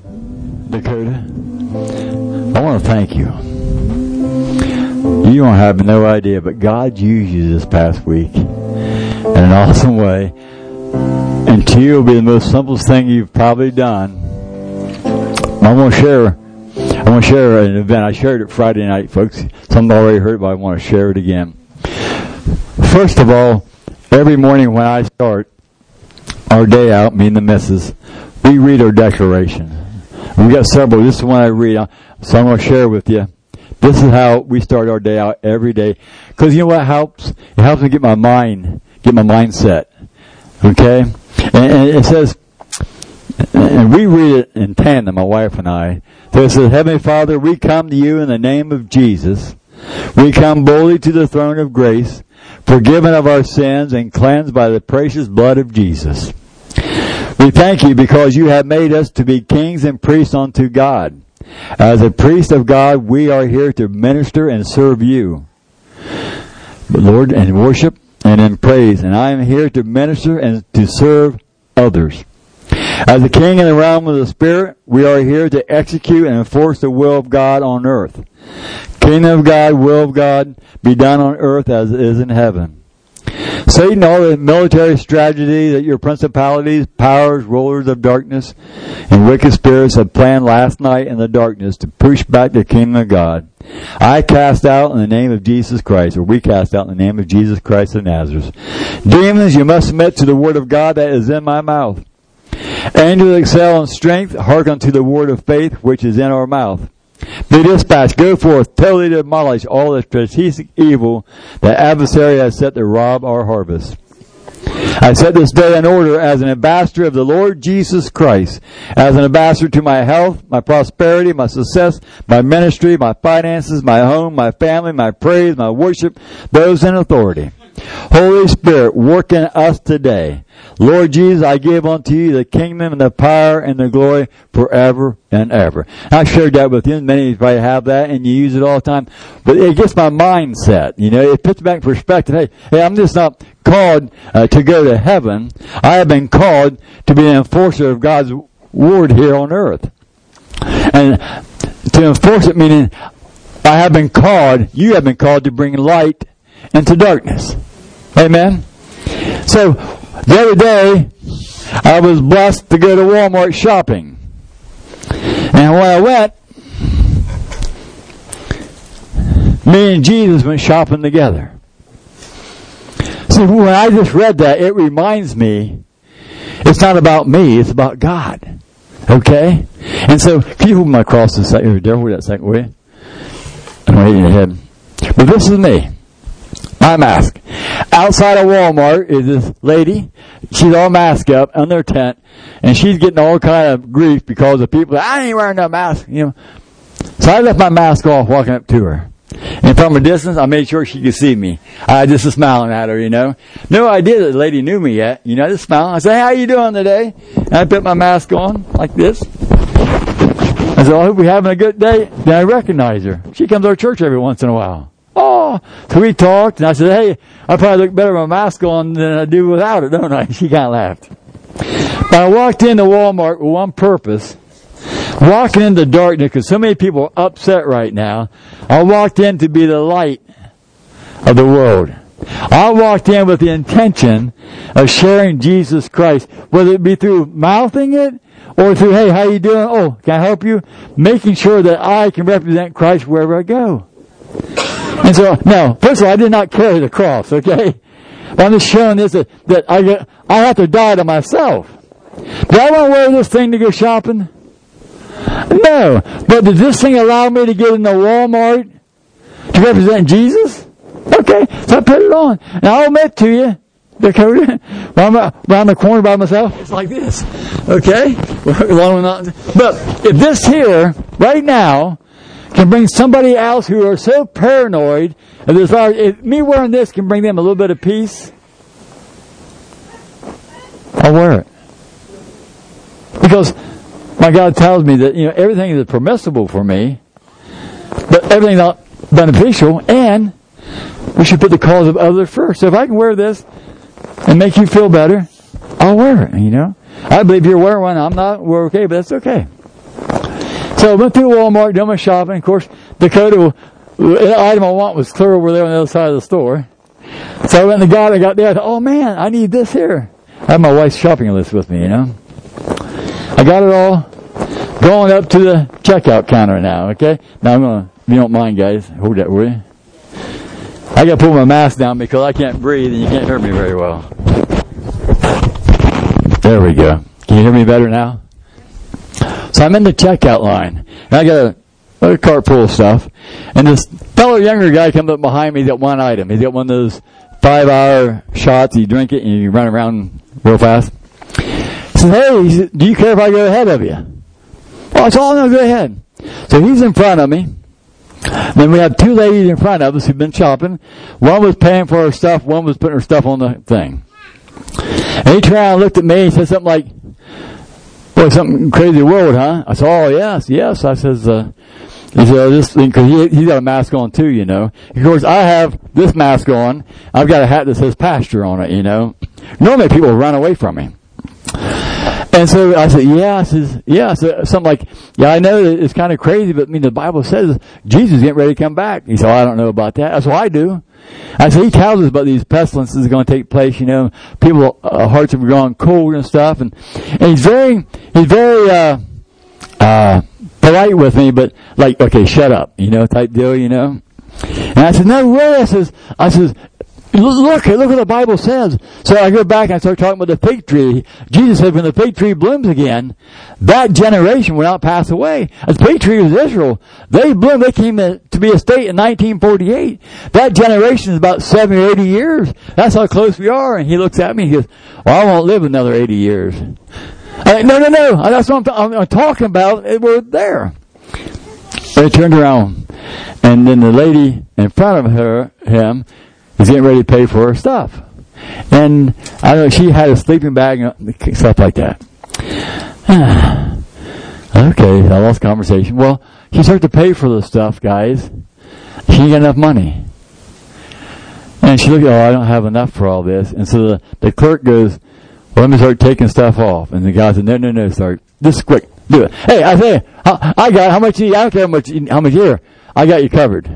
Dakota, I want to thank you. You don't have no idea, but God used you this past week in an awesome way. And to you will be the most simplest thing you've probably done. I want to share an event. I shared it Friday night, folks. Some already heard it, but I want to share it again. First of all, every morning when I start our day out, me and the missus, we read our declaration. We got several. This is one I read, so I'm going to share with you. This is how we start our day out every day. Because you know what helps? It helps me get my mindset. Okay? And it says, and we read it in tandem, my wife and I. So it says, Heavenly Father, we come to you in the name of Jesus. We come boldly to the throne of grace, forgiven of our sins and cleansed by the precious blood of Jesus. We thank you because you have made us to be kings and priests unto God. As a priest of God, we are here to minister and serve you, Lord, in worship and in praise. And I am here to minister and to serve others. As a king in the realm of the Spirit, we are here to execute and enforce the will of God on earth. Kingdom of God, will of God, be done on earth as it is in heaven. Satan, all the military strategy that your principalities, powers, rulers of darkness, and wicked spirits have planned last night in the darkness to push back the kingdom of God, I cast out in the name of Jesus Christ, or we cast out in the name of Jesus Christ of Nazareth. Demons, you must submit to the word of God that is in my mouth. Angels excel in strength, hearken to the word of faith which is in our mouth. Be dispatched, go forth, totally demolish all the strategic evil the adversary has set to rob our harvest. I set this day in order as an ambassador of the Lord Jesus Christ, as an ambassador to my health, my prosperity, my success, my ministry, my finances, my home, my family, my praise, my worship, those in authority. Holy Spirit, work in us today. Lord Jesus, I give unto you the kingdom and the power and the glory forever and ever. I've shared that with you. Many of you probably have that and you use it all the time. But it gets my mindset. You know, it puts back in perspective. Hey, I'm just not called to go to heaven. I have been called to be an enforcer of God's word here on earth. And to enforce it meaning you have been called to bring light into darkness. Amen? So, the other day, I was blessed to go to Walmart shopping. And when I went, me and Jesus went shopping together. See, when I just read that, it reminds me, it's not about me, it's about God. Okay? And so, can you hold my cross a second? Hold that a second, will you? I'm hitting your head. But this is me. My mask. Outside of Walmart is this lady. She's all masked up on their tent, and she's getting all kind of grief because the people. I ain't wearing no mask, you know. So I left my mask off, walking up to her, and from a distance, I made sure she could see me. I just was smiling at her, you know. No idea that the lady knew me yet, you know. I just smiling. I said, "Hey, how you doing today?" And I put my mask on like this. I said, "I hope you're having a good day." Then I recognize her. She comes to our church every once in a while. Oh, so we talked, and I said, "Hey, I probably look better with my mask on than I do without it, don't I?" She kind of laughed. But I walked into Walmart with one purpose, walking into darkness, because so many people are upset right now. I walked in to be the light of the world. I walked in with the intention of sharing Jesus Christ, whether it be through mouthing it, or through, "Hey, how you doing? Oh, can I help you?" Making sure that I can represent Christ wherever I go. And so, now, first of all, I did not carry the cross, okay? But I'm just showing this that I have to die to myself. Do I want to wear this thing to go shopping? No. But does this thing allow me to get into Walmart to represent Jesus? Okay, so I put it on. And I'll admit to you, Dakota, when I'm around the corner by myself, it's like this. Okay? But if this here, right now, can bring somebody else who are so paranoid, if me wearing this can bring them a little bit of peace, I'll wear it. Because my God tells me that, you know, everything is permissible for me, but everything's not beneficial, and we should put the cause of others first. So if I can wear this and make you feel better, I'll wear it, you know. I believe you're wearing one, I'm not, we're okay, but that's okay. So I went through Walmart, done my shopping. Of course, Dakota, the item I want was clear over there on the other side of the store. So I went and got there. I thought, oh man, I need this here. I have my wife's shopping list with me, you know. I got it all. Going up to the checkout counter now, okay? Now I'm going to, if you don't mind guys, hold that, will you? I got to put my mask down because I can't breathe and you can't hear me very well. There we go. Can you hear me better now? So I'm in the checkout line. And I got a cart full of stuff. And this fellow younger guy comes up behind me. He's got one item. He's got one of those 5-hour shots. You drink it and you run around real fast. He says, hey, do you care if I go ahead of you? Well, I said, oh, no, go ahead. So he's in front of me. Then we have two ladies in front of us who've been shopping. One was paying for her stuff. One was putting her stuff on the thing. And he turned around and looked at me and said something like, boy, something crazy world, huh? I said, oh, yes. I says, this thing, because he's got a mask on too, you know. Of course, I have this mask on. I've got a hat that says pastor on it, you know. Normally people run away from me. And so I said, So something like, yeah, I know that it's kind of crazy, but I mean, the Bible says Jesus is getting ready to come back. He said, I don't know about that. That's what I do. I said, he tells us about these pestilences are going to take place, you know. People, hearts have gone cold and stuff. And he's very, polite with me, but like, okay, shut up, you know, type deal, you know. And I said, no way. I says, look what the Bible says. So I go back and I start talking about the fig tree. Jesus said when the fig tree blooms again, that generation will not pass away. The fig tree was Israel. They bloomed. They came to be a state in 1948. That generation is about 70 or 80 years. That's how close we are. And he looks at me and he goes, well, I won't live another 80 years. No. That's what I'm talking about. We're there. They turned around. And then the lady in front of him, is getting ready to pay for her stuff. And I don't know, she had a sleeping bag and stuff like that. Okay, I lost conversation. Well, she started to pay for the stuff, guys. She ain't got enough money. And she looked, I don't have enough for all this. And so the clerk goes, well, let me start taking stuff off. And the guy said, no, start. This is quick. Do it. Hey, I say, I got how much you need. I don't care how much here. I got you covered.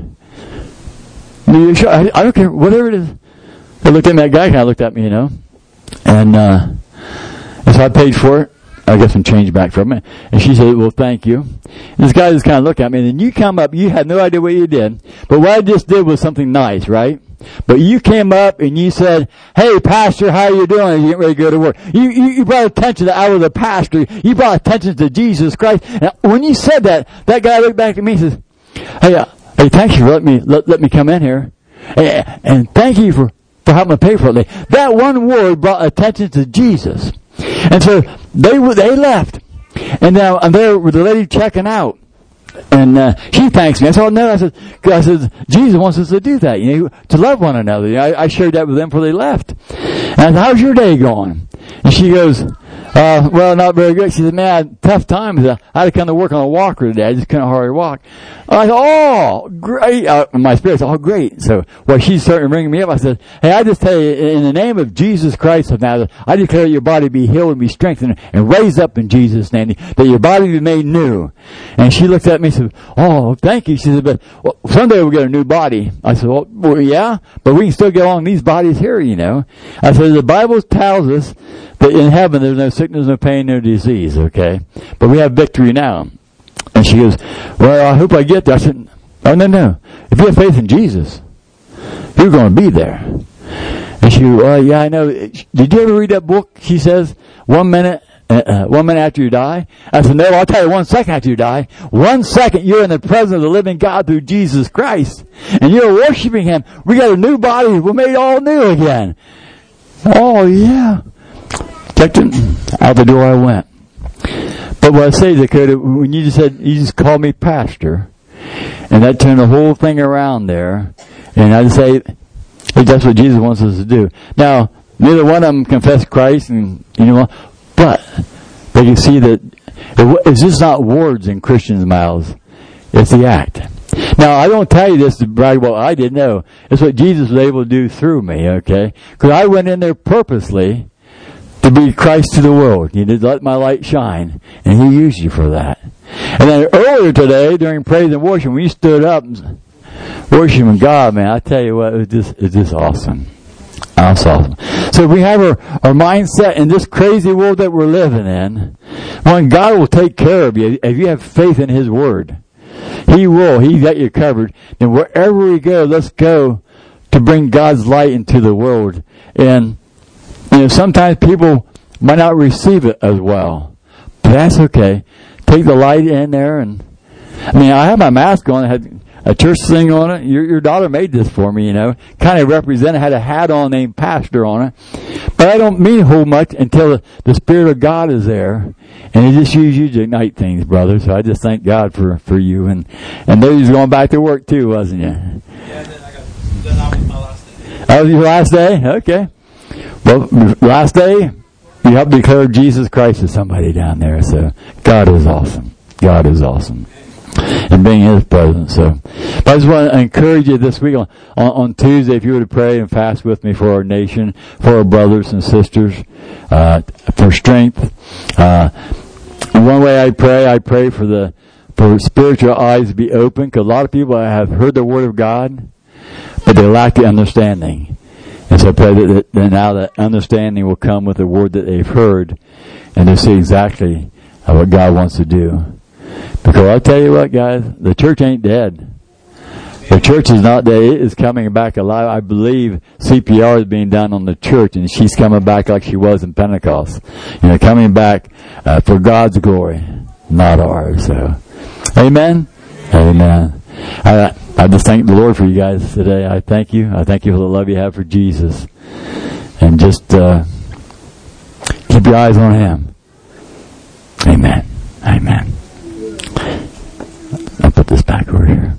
I don't care, whatever it is. I looked at that guy, kind of looked at me, you know. And so I paid for it. I got some change back from it. And she said, well, thank you. And this guy just kind of looked at me. And then you come up, you had no idea what you did. But what I just did was something nice, right? But you came up and you said, hey, pastor, how are you doing? You getting ready to go to work. You brought attention to I was a pastor. You brought attention to Jesus Christ. And when you said that guy looked back at me and says, hey, thank you for let me come in here. And thank you for helping me pay for it. That one word brought attention to Jesus. And so they left. And now I'm there with the lady checking out. And she thanks me. I said, no. I said, Jesus wants us to do that, you know, to love one another. You know, I shared that with them before they left. And I said, how's your day going? And she goes, well, not very good. She said, man, I had tough times. I had to come to work on a walker today. I just couldn't hardly walk. I said, oh, great. My spirit said, oh, great. So, she started ringing me up. I said, hey, I just tell you, in the name of Jesus Christ of Nazareth, I declare your body be healed and be strengthened and raised up in Jesus' name, that your body be made new. And she looked at me and said, oh, thank you. She said, but someday we'll get a new body. I said, well, yeah, but we can still get along these bodies here, you know. I said, the Bible tells us that in heaven there's no sickness, no pain, no disease, okay? But we have victory now. And she goes, well, I hope I get there. I said, oh, no. If you have faith in Jesus, you're going to be there. And she goes, well, yeah, I know. Did you ever read that book? She says, 1 minute after you die. I said, no, I'll tell you 1 second after you die. 1 second you're in the presence of the living God through Jesus Christ. And you're worshiping Him. We got a new body. We're made all new again. Oh, yeah. Checked it. Out the door I went. But what I say, Dakota, when you just called me pastor, and that turned the whole thing around there, and I just say, hey, that's what Jesus wants us to do. Now, neither one of them confess Christ, and you know, but you see that it's just not words in Christians' mouths, it's the act. Now, I don't tell you this to brag what I did, no. It's what Jesus was able to do through me, okay? Because I went in there purposely to be Christ to the world. You did let my light shine, and He used you for that. And then earlier today, during praise and worship, when you stood up worshiping God, man, I tell you what, it's just awesome. That's awesome. So we have our mindset in this crazy world that we're living in. When God will take care of you, if you have faith in His Word, He will. He got you covered. And wherever we go, let's go to bring God's light into the world. And sometimes people might not receive it as well, but that's okay. Take the light in there, and I have my mask on. I had a church thing on it. Your daughter made this for me, kind of represented, had a hat on named Pastor on it. But I don't mean a whole much until the Spirit of God is there. And He just used you to ignite things, brother. So I just thank God for you. And there you was going back to work too, wasn't you? Yeah, then that was my last day. That was your last day? Okay. Well, last day, you helped declare Jesus Christ to somebody down there. So God is awesome. God is awesome. And being His presence. So, but I just want to encourage you this week on Tuesday, if you would pray and fast with me for our nation, for our brothers and sisters, for strength. One way I pray for spiritual eyes to be open, because a lot of people have heard the Word of God, but they lack the understanding. And so I pray that now that understanding will come with the Word that they've heard, and to see exactly what God wants to do. Because I'll tell you what, guys, the church ain't dead. The church is not dead. It is coming back alive. I believe CPR is being done on the church, and she's coming back like she was in Pentecost. Coming back for God's glory, not ours. So, amen? Amen. I just thank the Lord for you guys today. I thank you. I thank you for the love you have for Jesus. And just keep your eyes on Him. Amen. Amen. I'll put this back over here.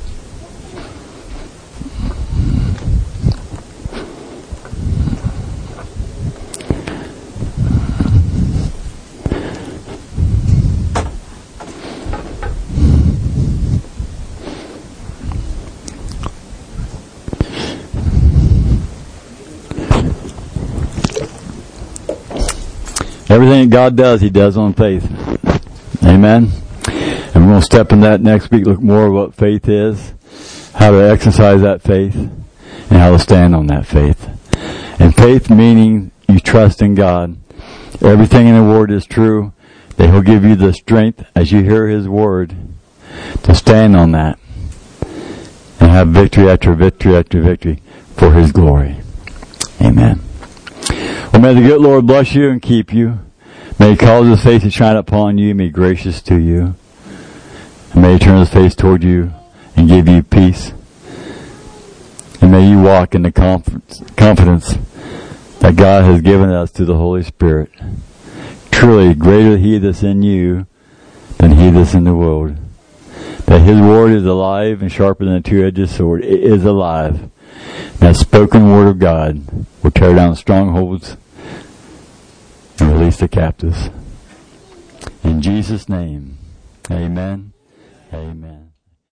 Everything that God does, He does on faith. Amen. And we're going to step in that next week, look more at what faith is, how to exercise that faith, and how to stand on that faith. And faith meaning you trust in God. Everything in the Word is true, that He'll give you the strength as you hear His Word to stand on that and have victory after victory after victory for His glory. Amen. Well, may the good Lord bless you and keep you. May He cause His face to shine upon you and be gracious to you. And may He turn His face toward you and give you peace. And may you walk in the confidence that God has given us through the Holy Spirit. Truly, greater He that's in you than he that's in the world. That His Word is alive and sharper than a two-edged sword. It is alive. That spoken Word of God will tear down strongholds and release the captives. In Jesus' name, amen. Amen.